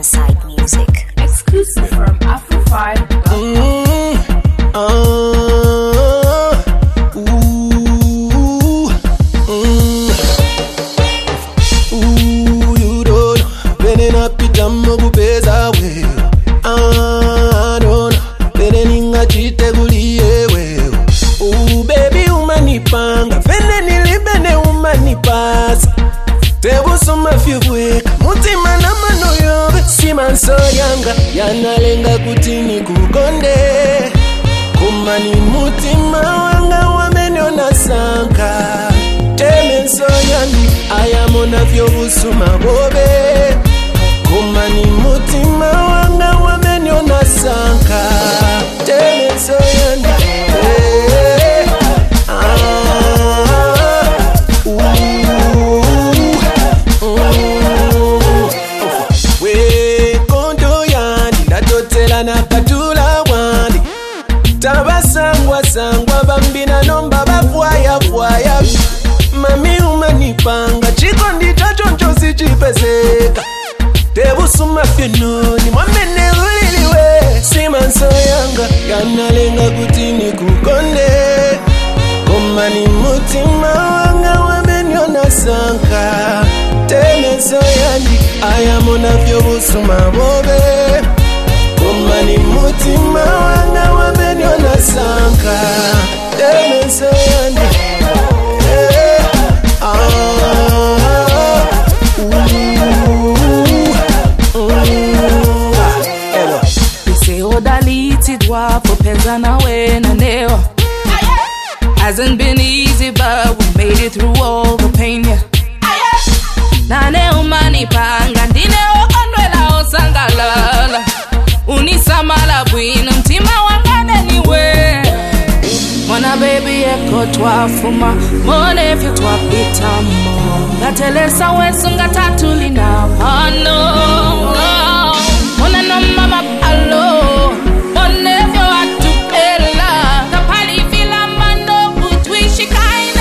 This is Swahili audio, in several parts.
Side Music. Exclusive from Afro5. You don't bene na pitamo kupeza wewe. Don't bene ninga chitegulie wewe. Baby umanipanga vene nilibene umanipasa. Tebusuma fyubweka mutima na mano yobe simanso yanga yanalenga kutini kukonde kumani mutima wanga wamenyona sanka temenso yandi ayamona vyobusuma bobe kumani mutima wanga wamenyona sanka temenso yandi nakatula wandi tabasangwa bambina nomba bafwaya mami umanipanga chiko ndichachonchosi chipezeka tebusuma fyenoni mwamene uliliwe simanso yanga yanalenga kutini kukonde komani mutima wanga wamenyona sanka temenso yandi ayamona vyobusuma bobe kumani mutima wanga wamenyona sanka temenso yandi Udalitidwa popeza nawe na neo. Hasn't been easy but we made it through all the pain, yeah. Nane umanipanga ndine onwela osangalala unisamala bwina mtima wangane niwe mwana baby eko twafuma mone fyo twapitamo ngatelesa wesu ngatatulina pano mwana no mama alo mone fyo atupela kapali vila mano kutwishi kaine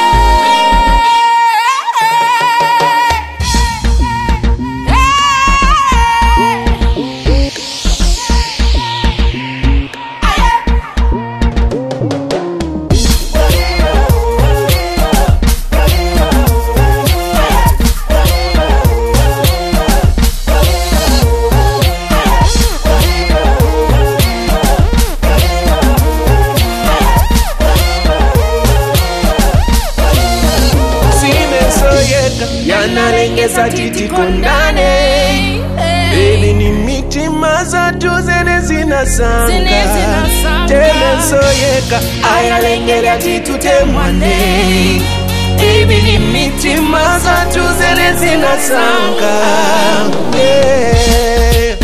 yanalengesa titi kondane baby ni mitima zatu zene zinasanka temenso yeka ayalengela titutemwane baby ni mitima zatu zene zinasanka yeah.